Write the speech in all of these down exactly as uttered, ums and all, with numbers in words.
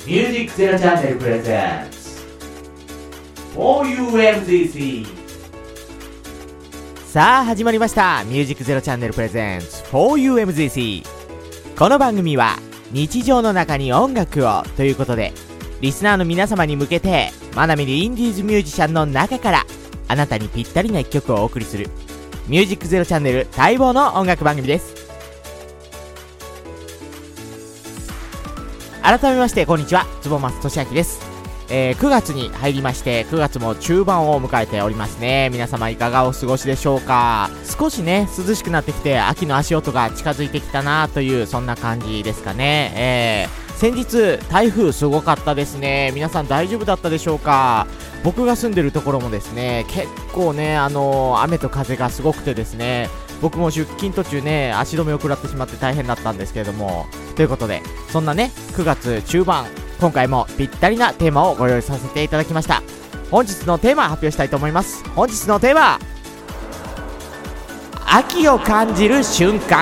ミュージックゼロチャンネルプレゼンツ フォーユーエムジーシー。 さあ始まりました、ミュージックゼロチャンネルプレゼンツ フォーユーエムジーシー。 この番組は日常の中に音楽をということで、リスナーの皆様に向けてまなみるインディーズミュージシャンの中からあなたにぴったりな一曲をお送りするミュージックゼロチャンネル待望の音楽番組です。改めましてこんにちは、坪松俊明です。えー、くがつに入りまして、くがつも中盤を迎えておりますね。皆様いかがお過ごしでしょうか。少しね涼しくなってきて、秋の足音が近づいてきたなという、そんな感じですかね。えー、先日台風すごかったですね。皆さん大丈夫だったでしょうか。僕が住んでるところもですね、結構ねあのー、雨と風がすごくてですね、僕も出勤途中ね足止めを食らってしまって大変だったんですけれども、ということでそんなねくがつ中盤、今回もぴったりなテーマをご用意させていただきました。本日のテーマ発表したいと思います。本日のテーマ、秋を感じる瞬間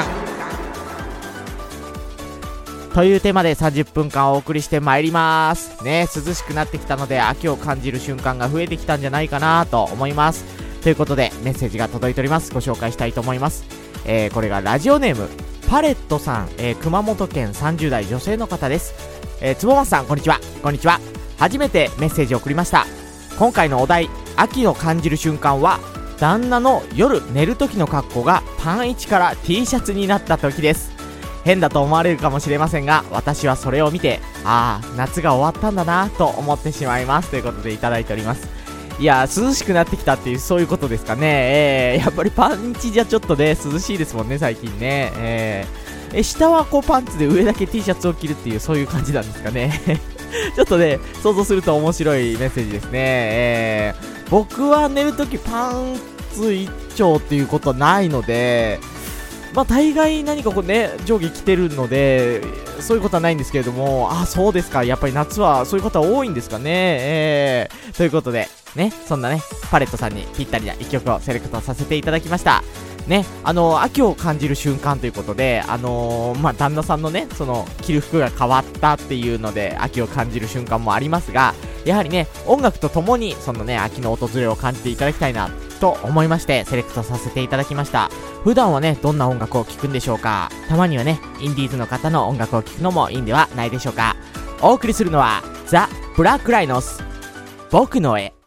というテーマでさんじゅっぷんかんお送りしてまいりますね。涼しくなってきたので秋を感じる瞬間が増えてきたんじゃないかなと思います。ということでメッセージが届いております。ご紹介したいと思います。えー、これがラジオネームパレットさん、えー、熊本県さんじゅう代女性の方です。えー、つぼまさんこんにちは。こんにちは。初めてメッセージを送りました。今回のお題、秋を感じる瞬間は旦那の夜寝る時の格好がパンいちから T シャツになった時です。変だと思われるかもしれませんが、私はそれを見て、ああ夏が終わったんだなと思ってしまいます、ということでいただいております。いや涼しくなってきたっていう、そういうことですかね。えー、やっぱりパンいちじゃちょっとね涼しいですもんね最近ね。えー、え下はこうパンツで上だけ T シャツを着るっていう、そういう感じなんですかねちょっとね想像すると面白いメッセージですね。えー、僕は寝るときパンツ一丁っていうことはないので、まあ大概何かこうね上下着てるのでそういうことはないんですけれども、あそうですか、やっぱり夏はそういう方多いんですかね。えー、ということでね、そんなねパレットさんにぴったりないっきょくをセレクトさせていただきましたね。あの秋を感じる瞬間ということで、あのー、まあ旦那さんのねその着る服が変わったっていうので秋を感じる瞬間もありますが、やはりね音楽とともにそのね秋の訪れを感じていただきたいなと思いましてセレクトさせていただきました。普段はねどんな音楽を聴くんでしょうか。たまにはねインディーズの方の音楽を聴くのもいいんではないでしょうか。お送りするのはザ・ブラックライノス、僕の絵。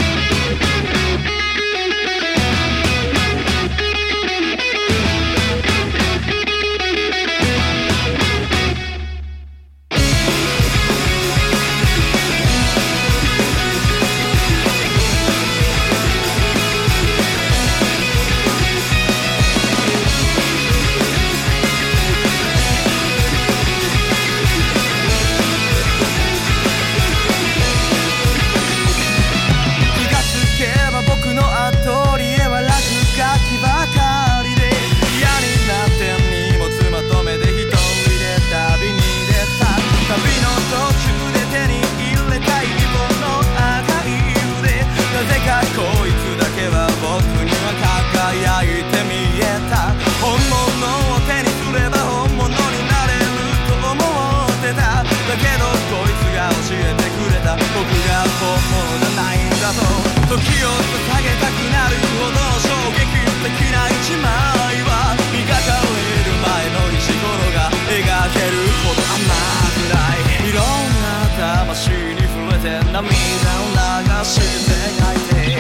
時を捧げたくなるほど衝撃的な一枚は磨かれる前の石ころが描けるほど甘くない。いろんな魂に触れて涙を流して泣いて、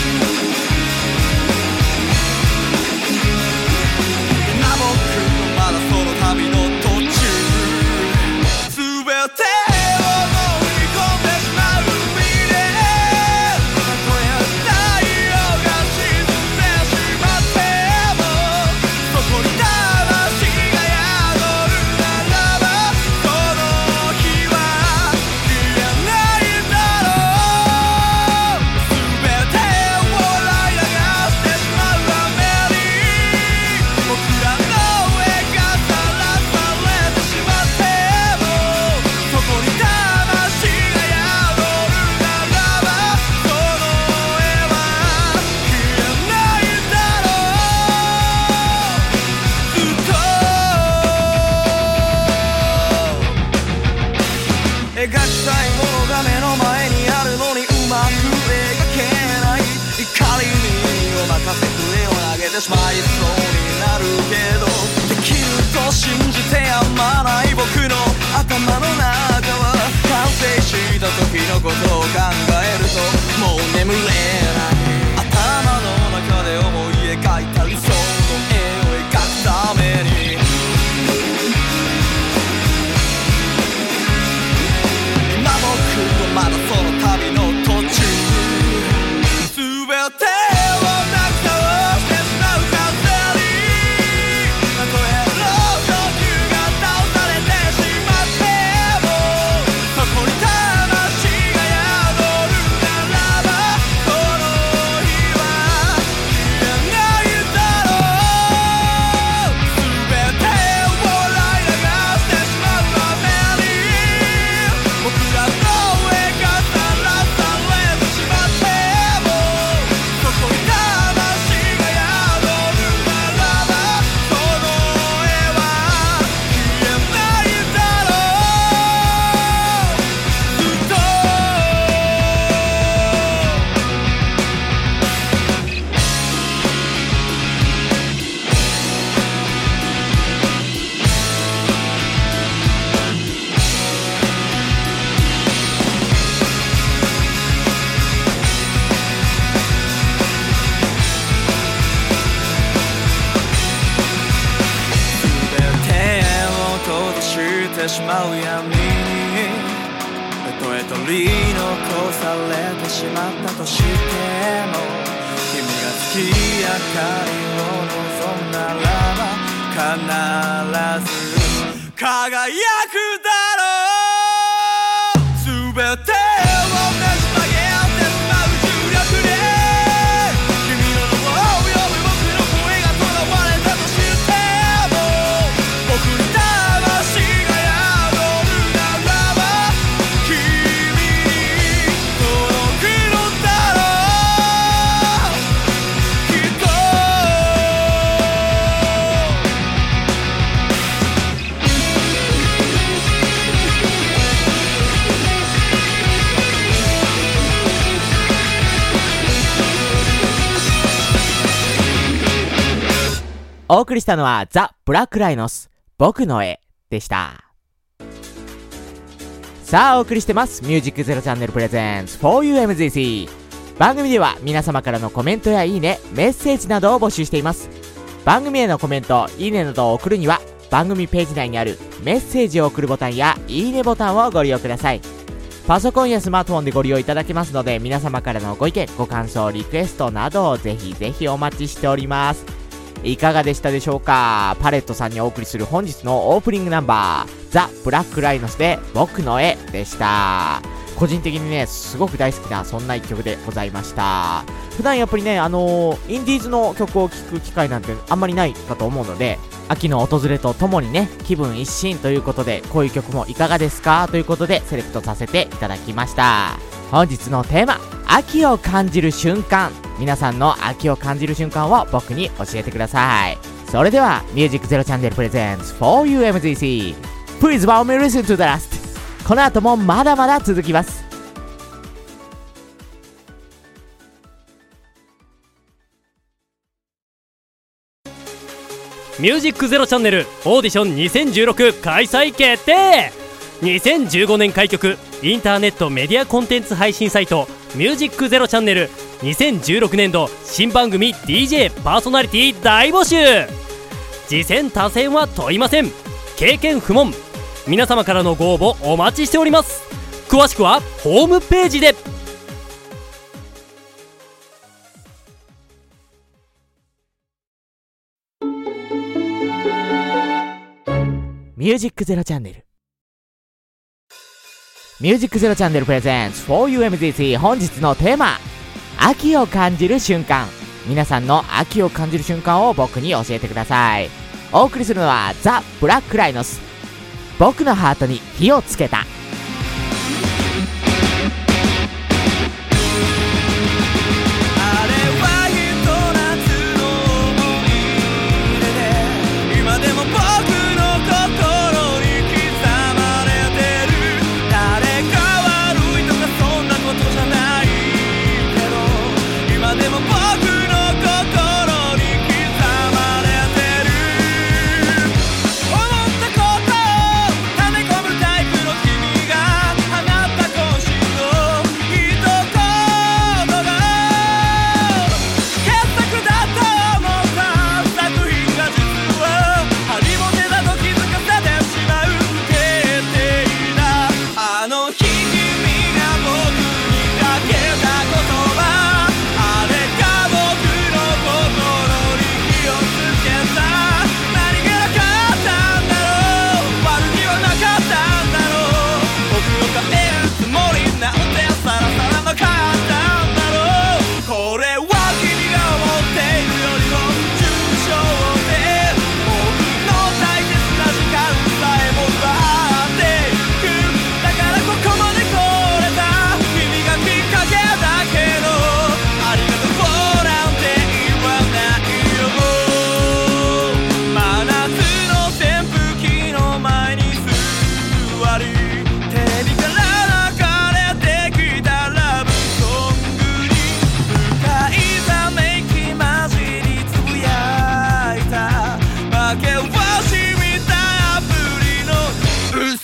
今僕のまだその旅の途中、全て描きたいものが目の前にあるのにうまく描けない。怒りにお任せ笛を投げてしまいそうになるけど、できると信じてやまない僕の頭の中は完成した時のことを考えるともう眠れない。頭の中で思い描いた理想の絵を描くために今僕はまだその旅の途中、全てをなく倒してしまう風にたとえ老呼吸が倒されてしまってもそこに魂が宿るならばこの日は消えないだろう。全てを笑い流してしまうために僕らの絵がさらされてしまってもそこに魂が宿るならばこの絵は消えないだろう。ずっと全てを閉ざしてしまう闇にたとえ取り残されてしまったとしても君が月明かりを望んだらば必ず輝くだろう。全てをねじ曲げてしまう重力で君の名を呼ぶ僕の声が囚われたとしても僕に魂が宿るならば君に届くのだろうきっと。 お送りしたのはザ・ブラックライノス僕の絵でした。さあお送りしてますミュージックゼロチャンネルプレゼンツ フォーユーエムジーシー。 番組では皆様からのコメントやいいね、メッセージなどを募集しています。番組へのコメント、いいねなどを送るには番組ページ内にあるメッセージを送るボタンやいいねボタンをご利用ください。パソコンやスマートフォンでご利用いただけますので、皆様からのご意見、ご感想、リクエストなどをぜひぜひお待ちしております。いかがでしたでしょうか。パレットさんにお送りする本日のオープニングナンバー、ザ・ブラックライノスで僕の絵でした。個人的にね、すごく大好きなそんな一曲でございました。普段やっぱりね、あのー、インディーズの曲を聴く機会なんてあんまりないかと思うので、秋の訪れとともにね、気分一新ということで、こういう曲もいかがですかということでセレクトさせていただきました。本日のテーマ、秋を感じる瞬間。皆さんの秋を感じる瞬間を僕に教えてください。それではミュージックゼロチャンネルプレゼンツ フォーユーエムジーシー Please allow me listen to the last。 この後もまだまだ続きます。 ミュージックゼロチャンネルオーディションにせんじゅうろく開催決定。にせんじゅうごねん開局インターネットメディアコンテンツ配信サイトミュージックゼロチャンネルにせんじゅうろくねん度新番組 ディージェー パーソナリティ大募集。次戦他戦は問いません。経験不問。皆様からのご応募お待ちしております。詳しくはホームページで。 ミュージックゼロチャンネルミュージックゼロチャンネルプレゼンツ フォーユーエムジーシー。 本日のテーマ、秋を感じる瞬間。皆さんの秋を感じる瞬間を僕に教えてください。お送りするのはザ・ブラックライノス、僕のハートに火をつけた。 今でも僕の心に刻まれてる誰か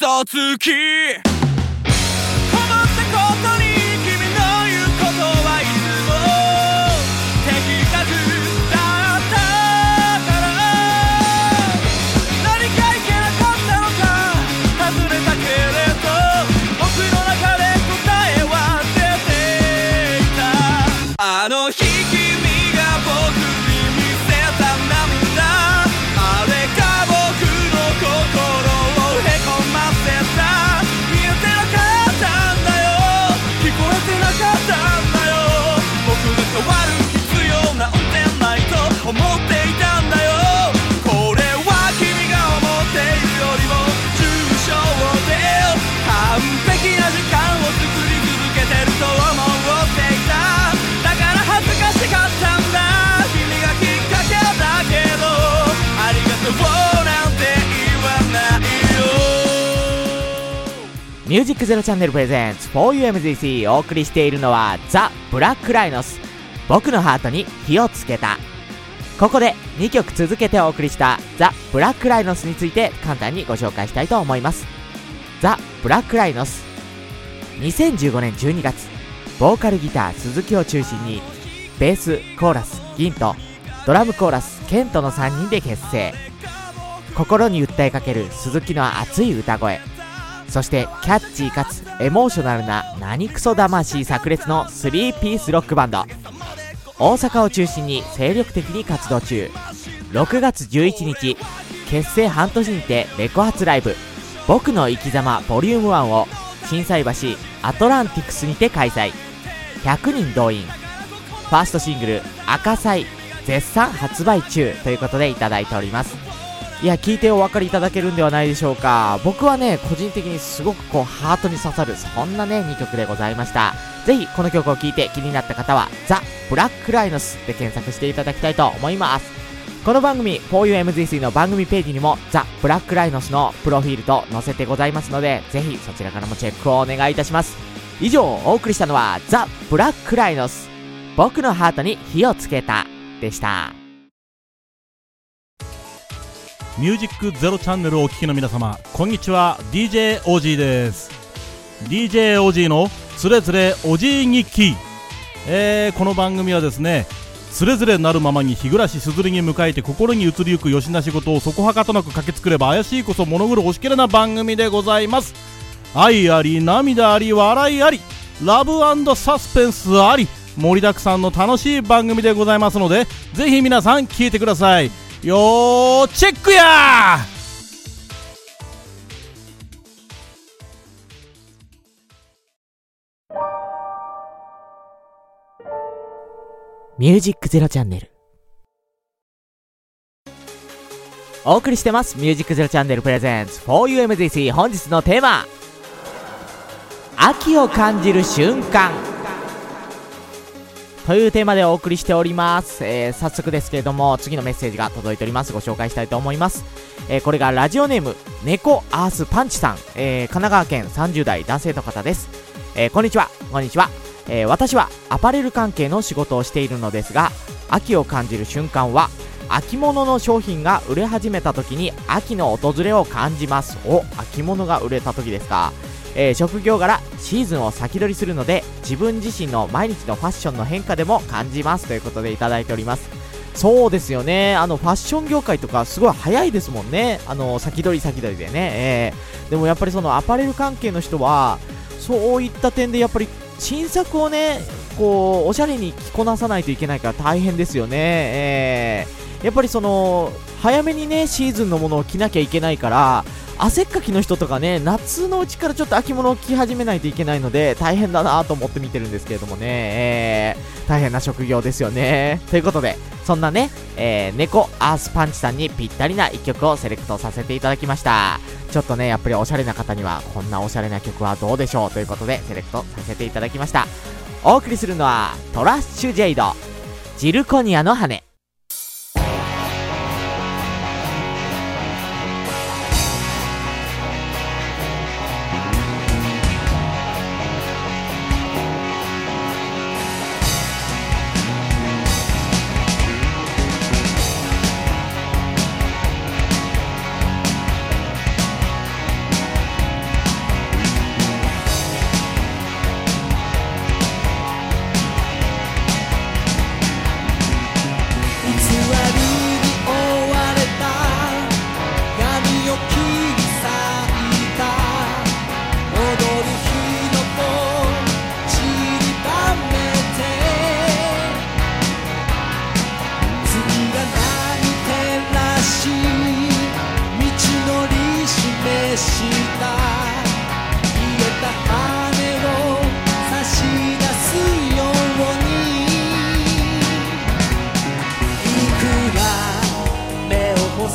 嘘つき困ったことに君の言うことはいつも的確だったから何かいけなかったのか尋ねたけれど僕の中で答えは出ていたあの日君が僕に見せた涙あれが僕の心をへこませた見えてなかったんだよ聞こえてなかったんだよ僕が変わる必要なんてないと思っていたんだよこれは君が思っているよりも重症で完璧な時間を作り続けてると思っていただから恥ずかしかったんだ君がきっかけだけどありがとうなんて言わないよミュージックゼロチャンネルプレゼンツ フォーユーエムジーシー お送りしているのはザ・ブラックライノス僕のハートに火をつけた。ここでにきょく続けてお送りしたザ・ブラックライノスについて簡単にご紹介したいと思います。ザ・ブラックライノスにせんじゅうごねんじゅうにがつボーカルギター鈴木を中心にベースコーラス銀とドラムコーラスケントのさんにんで結成。心に訴えかける鈴木の熱い歌声、そしてキャッチーかつエモーショナルな何クソ魂炸裂のスリーピースロックバンド。大阪を中心に精力的に活動中。ろくがつじゅういちにち結成半年にてレコ発ライブ僕の生き様ボリュームワンを心斎橋アトランティクスにて開催。ひゃくにん動員。ファーストシングル赤彩絶賛発売中ということでいただいております。いや、聞いてお分かりいただけるんではないでしょうか。僕はね個人的にすごくこうハートに刺さるそんなねにきょくでございました。ぜひこの曲を聴いて気になった方はザ・ブラックライノスで検索していただきたいと思います。この番組 フォーユーエムジーシー の番組ページにもザ・ブラックライノスのプロフィールと載せてございますので、ぜひそちらからもチェックをお願いいたします。以上お送りしたのはザ・ブラックライノス僕のハートに火をつけたでした。 ミュージックゼロチャンネルをお聞きの皆様、こんにちは。 ディージェー オージー です。 ディージェー オージー のつれづれおじい日記、えー、この番組はですね、つれづれなるままに日暮らしすずりに迎えて心に移りゆくよしな仕事をそこはかとなく駆け作れば怪しいこそ物狂おしきれな番組でございます。愛あり涙あり笑いありラブ&サスペンスあり盛りだくさんの楽しい番組でございますので、ぜひ皆さん聞いてください。よーチェックやー。 ミュージックゼロチャンネルお送りしてます。ミュージックゼロチャンネルプレゼンツ フォーユーエムジーシー、 本日のテーマ、秋を感じる瞬間というテーマでお送りしております。えー、早速ですけれども次のメッセージが届いております。ご紹介したいと思います。えー、これがラジオネーム猫アースパンチさん、えー、神奈川県さんじゅう代男性の方です。えー、こんにちはこんにちは。えー、私はアパレル関係の仕事をしているのですが、秋を感じる瞬間は秋物の商品が売れ始めた時に秋の訪れを感じます。お、秋物が売れた時ですか。えー、職業柄シーズンを先取りするので自分自身の毎日のファッションの変化でも感じますということでいただいております。そうですよね、あのファッション業界とかすごい早いですもんね、あの先取り先取りでね、えー、でもやっぱりそのアパレル関係の人はそういった点でやっぱり新作をねこうおしゃれに着こなさないといけないから大変ですよね。えー、やっぱりその早めにねシーズンのものを着なきゃいけないから、汗っかきの人とかね夏のうちからちょっと秋物を着始めないといけないので大変だなと思って見てるんですけれどもね、えー、大変な職業ですよね。ということでそんなね、えー、猫アースパンチさんにぴったりないっきょくをセレクトさせていただきました。ちょっとねやっぱりおしゃれな方にはこんなおしゃれな曲はどうでしょうということでセレクトさせていただきました。お送りするのはトラッシュジェイドジルコニアの羽。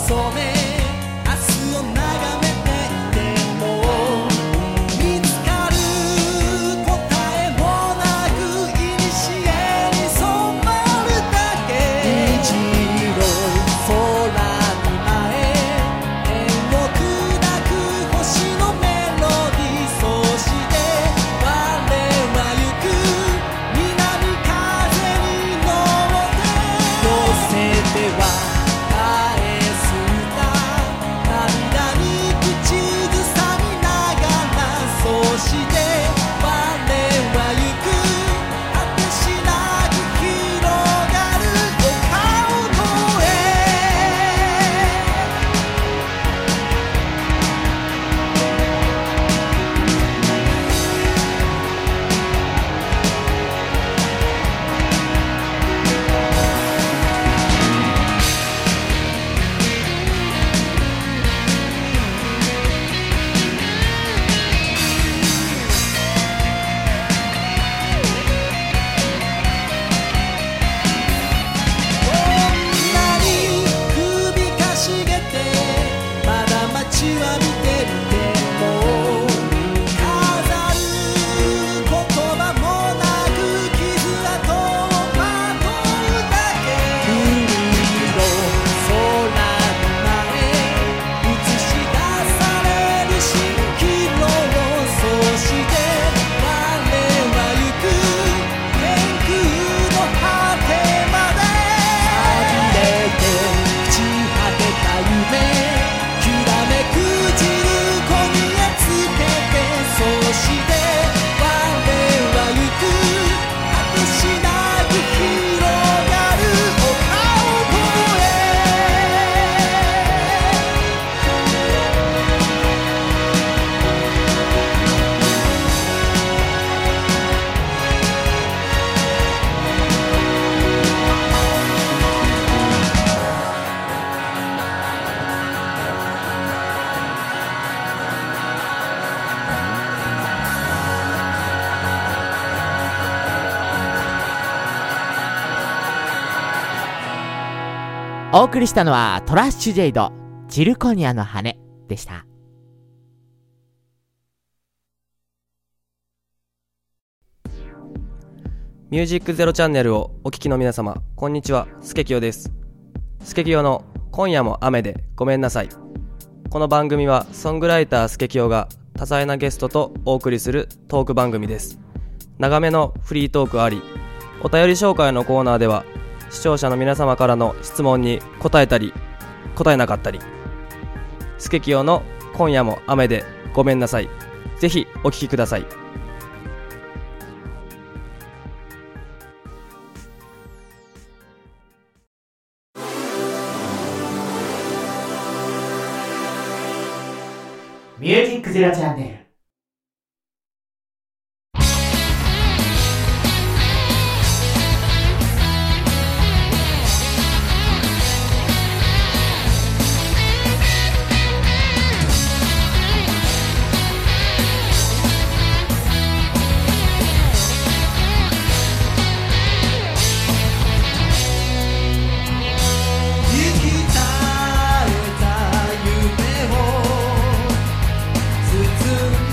染め明日を眺めていても見つかる答えもなくいにしえに染まるだけ虹色空に舞え縁を砕く星のメロディーそして我は行く南風に乗って寄せては返す歌涙に口ずさみながらそして我は行く果てしなく広がる丘を越えこんなに首かしげてまだ街は見てるけど飾る言葉もなく傷跡をまとうだけ海色空に舞え映し出される蜃気楼そして我は行く天空の果てまで呆れて朽ち果てた夢きらめくじるこにえつけてそして我は行く果てしなく広がる丘を越えお送りしたのはトラッシュジェイドチルコニアの羽でした。 ミュージックゼロチャンネルをお聞きの皆様、こんにちは、スケキヨです。スケキヨの今夜も雨でごめんなさい。この番組はソングライタースケキヨが多彩なゲストとお送りするトーク番組です。長めのフリートークあり、お便り紹介のコーナーでは視聴者の皆様からの質問に答えたり答えなかったり、スケキヨの今夜も雨でごめんなさい。ぜひお聞きください。 ミュージックゼロチャンネル。 生き絶えた夢を包ん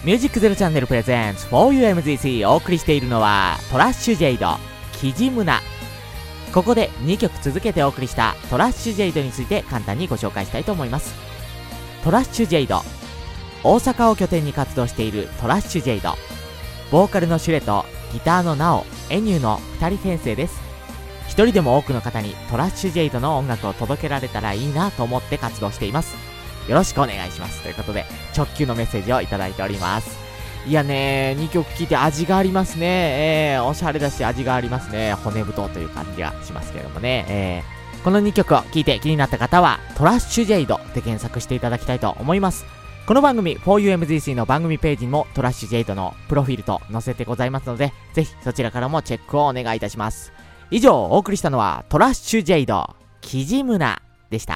ミュージックゼロチャンネルプレゼンツ フォーユーエムゼットシー お送りしているのはトラッシュジェイドキジムナ。ここでにきょく続けてお送りしたトラッシュジェイドについて簡単にご紹介したいと思います。トラッシュジェイド、大阪を拠点に活動しているトラッシュジェイド、ボーカルのシュレとギターのナオ、エニューのふたり編成です。一人でも多くの方にトラッシュジェイドの音楽を届けられたらいいなと思って活動しています。よろしくお願いしますということで直球のメッセージをいただいております。いやねー、にきょく聴いて味がありますね。えー、おしゃれだし味がありますね。骨太という感じがしますけれどもね。えー、このにきょくを聴いて気になった方はトラッシュジェイドで検索していただきたいと思います。この番組 フォーユーエムゼットシー の番組ページにもトラッシュジェイドのプロフィールと載せてございますので、ぜひそちらからもチェックをお願いいたします。以上お送りしたのはトラッシュジェイドキジムナでした。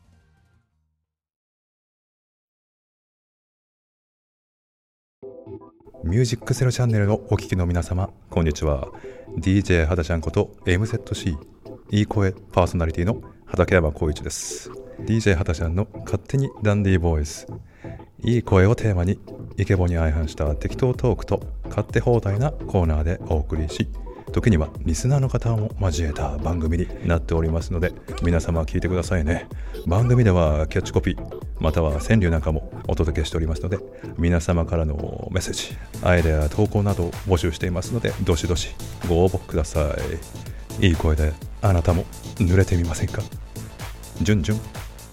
ミュージックゼロチャンネルのお聞きの皆様、こんにちは。 ディージェー はだちゃんこと エムゼットシー いい声パーソナリティの畠山浩一です。 ディージェー はだちゃんの勝手にダンディーボーイズ、いい声をテーマにイケボに相反した適当トークと勝手放題なコーナーでお送りし、時にはリスナーの方も交えた番組になっておりますので、皆様聞いてくださいね。番組ではキャッチコピーまたは川柳なんかもお届けしておりますので、皆様からのメッセージ、アイデア投稿などを募集していますので、どしどしご応募ください。いい声であなたも濡れてみませんか。じゅんじゅん。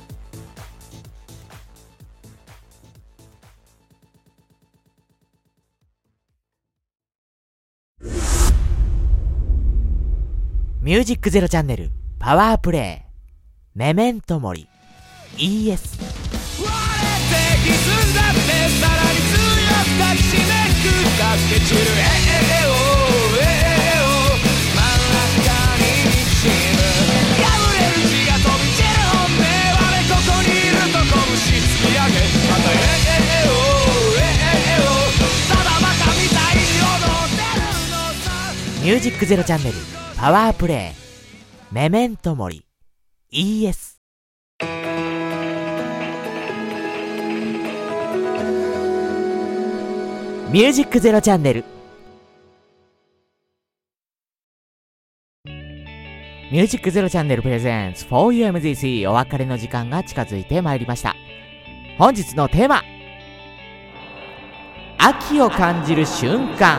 ミュージックゼロチャンネルパワープレイメメントモリ イーエス。 割れて歪んだってさらに強く抱きしめく駆け散るええおええお真ん中に滲む破れる血が飛び散る本音、我ここにいると拳突き上げまたええおええおただバカみたいに踊ってるのさ。 ミュージックゼロチャンネルパワープレイメメントモリ イーエス。 ミュージックゼロチャンネルミュージックゼロチャンネルプレゼンツ フォーユーエムゼットシー お別れの時間が近づいてまいりました。本日のテーマ、秋を感じる瞬間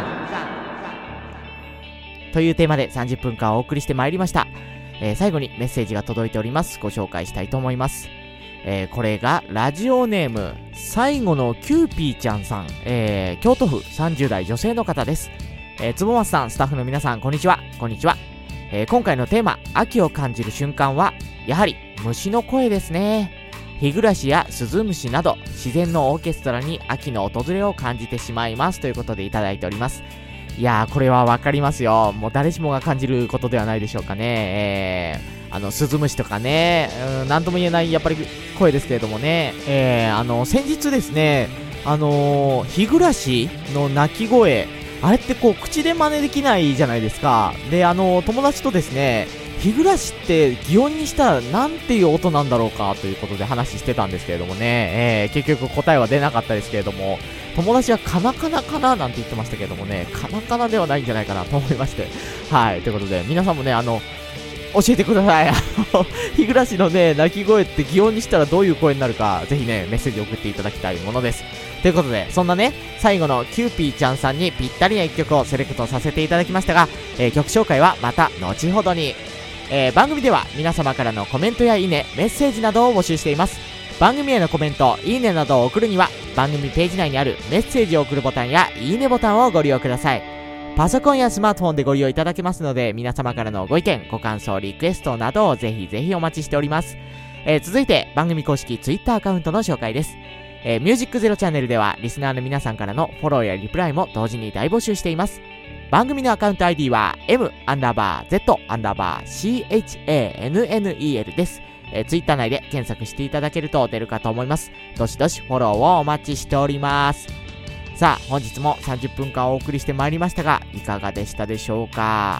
というテーマでさんじゅっぷんかんお送りしてまいりました。えー、最後にメッセージが届いております。ご紹介したいと思います。えー、これがラジオネーム最後のキューピーちゃんさん、えー、京都府さんじゅう代女性の方です。えー、つぼまつさん、スタッフの皆さん、こんにちは。こんにちは。えー、今回のテーマ、秋を感じる瞬間はやはり虫の声ですね。日暮らしやスズムシなど自然のオーケストラに秋の訪れを感じてしまいますということでいただいております。いやー、これはわかりますよ。もう誰しもが感じることではないでしょうかね。えー、あのスズムシとかね、うん、なんとも言えないやっぱり声ですけれどもね、えー、あの先日ですね、あのー、日暮らしの鳴き声、あれってこう口で真似できないじゃないですか。で、あのー、友達とですね、日暮らしって擬音にしたらなんていう音なんだろうかということで話してたんですけれどもね、えー、結局答えは出なかったですけれども、友達はカナカナかななんて言ってましたけどもね、カナカナではないんじゃないかなと思いまして、はい、ということで皆さんもね、あの教えてください。あの日暮らしのね鳴き声って擬音にしたらどういう声になるか、ぜひねメッセージ送っていただきたいものです。ということで、そんなね最後のキューピーちゃんさんにぴったりないっきょくをセレクトさせていただきましたが、えー、曲紹介はまた後ほどに。えー、番組では皆様からのコメントやいいね、メッセージなどを募集しています。番組へのコメント、いいねなどを送るには番組ページ内にあるメッセージを送るボタンやいいねボタンをご利用ください。パソコンやスマートフォンでご利用いただけますので、皆様からのご意見、ご感想、リクエストなどをぜひぜひお待ちしております。えー、続いて番組公式 Twitter アカウントの紹介です。えー、ミュージックゼロチャンネルではリスナーの皆さんからのフォローやリプライも同時に大募集しています。番組のアカウント アイディー は M アンダーバー Z アンダーバー シーエイチエーエヌエヌイーエル です。えー、ツイッター内で検索していただけると出るかと思います。どしどしフォローをお待ちしております。さあ、本日もさんじゅっぷんかんお送りしてまいりましたが、いかがでしたでしょうか。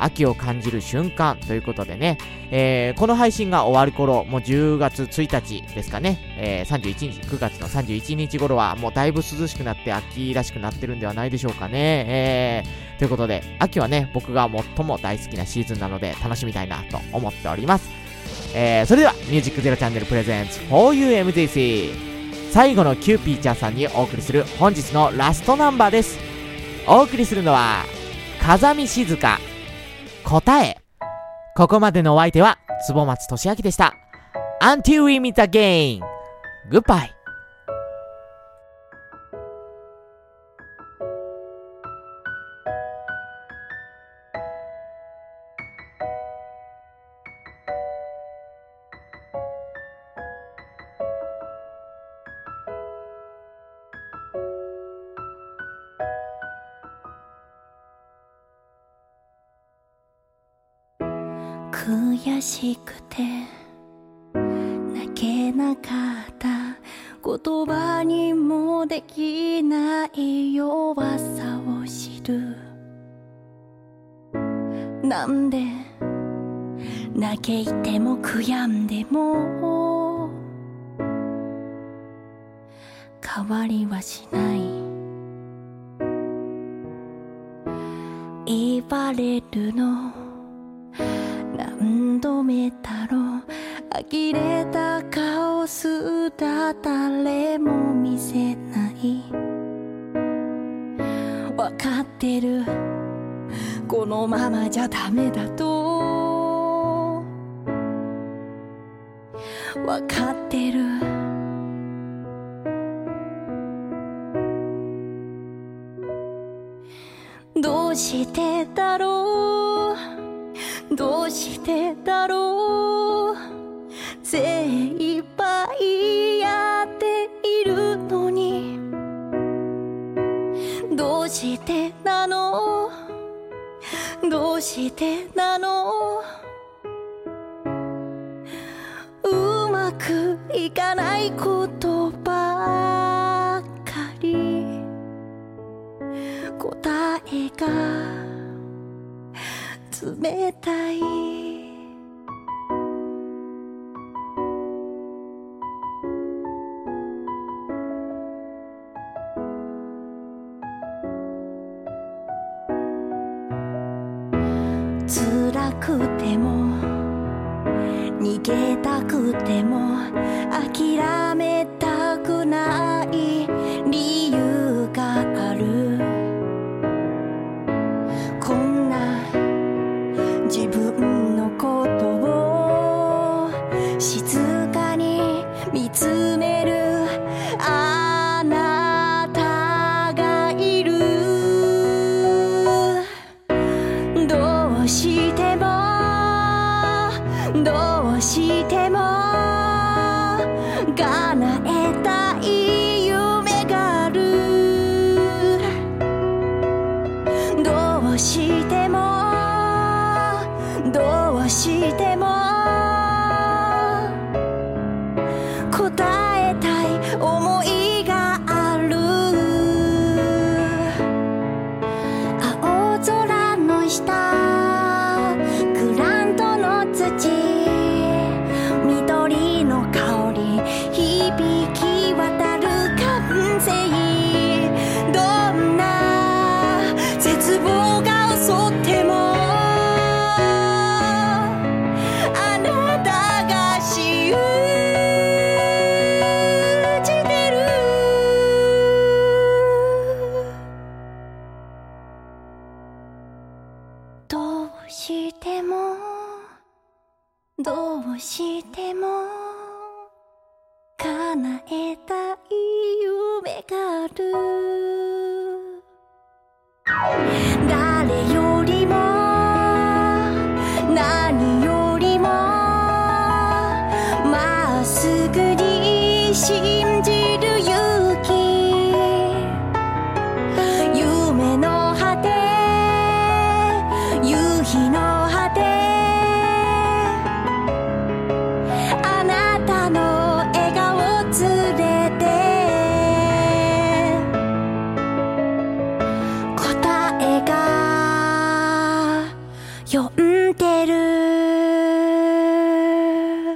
秋を感じる瞬間ということでね、えー、この配信が終わる頃、もうじゅうがつついたちですかね、えー、さんじゅういちにち、くがつのさんじゅういちにち頃はもうだいぶ涼しくなって秋らしくなってるんではないでしょうかね。えー、ということで、秋はね、僕が最も大好きなシーズンなので楽しみたいなと思っております。えー、それでは、ミュージックゼロチャンネルプレゼンツ フォーユーエムジーシー 最後のキューピーチャーさんにお送りする本日のラストナンバーです。お送りするのは、風見静香、答え。ここまでのお相手は、坪松俊明でした。Until we meet again. Goodbye. 悔しくて泣けなかった言葉にもできない弱さを知る。なんで嘆いても悔やんでも変わりはしない。言われるの何度目だろう。呆れた顔すら誰も見せない。わかってるこのままじゃダメだと。わかってるどうしてだろうどうしてだろう。精一杯やっているのにどうしてなのどうしてなの。うまくいかないことばかり答えが冷たい。辛くても逃げたくても諦めたくない理由がある。こんな自分のことを静かに見つめるあなたがいる。どうしてもどうしても叶えたい夢がある。どうしてもどうしても答えたい想いがある。青空の下グランドの土緑の香り響き渡る感性。どんな絶望が襲ってもあなたが信じてる。どうしてもどうしても叶えたい夢がある。誰よりも何よりもまっすぐに信じる勇気。夢の果て夕日の果てあなたの笑顔連れて答えが呼んでる。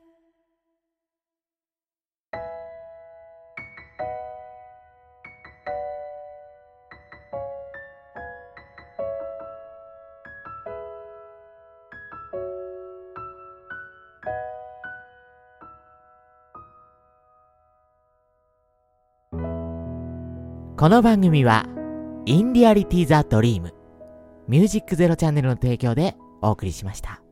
この番組はインリアリティザドリームミュージックゼロチャンネルの提供でお送りしました。